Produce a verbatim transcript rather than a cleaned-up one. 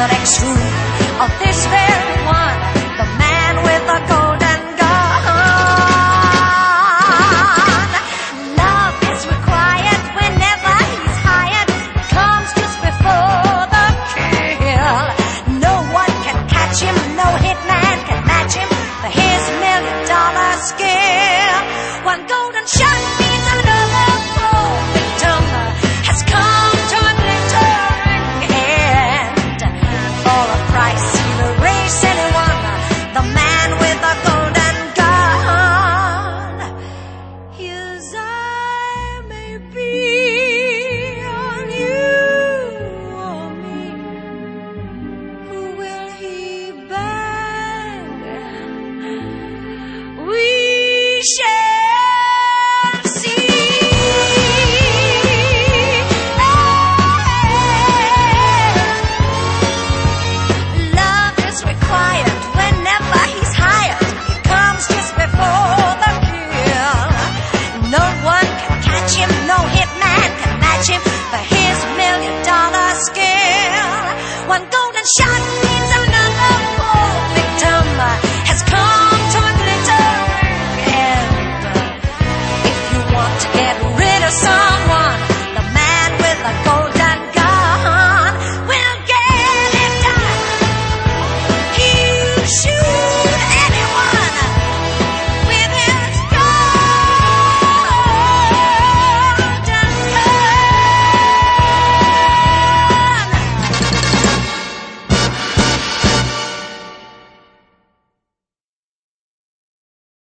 next room of this very one, the man with the golden gun. Love is required whenever he's hired. Comes just before the kill. No one can catch him, no hitman can match him for his million dollar skill. One golden shot means another poor victim has come to a glittering end. For a price he'll erase anyone, the man with a golden gun. His eye may be on you or me. Who will he bang? We shall see. Love is required whenever he's hired. It comes just before the kill. No one can catch him, no hitman can match him for his million dollar skill. One golden shot means another poor victim has come to a glittering end. If you want to get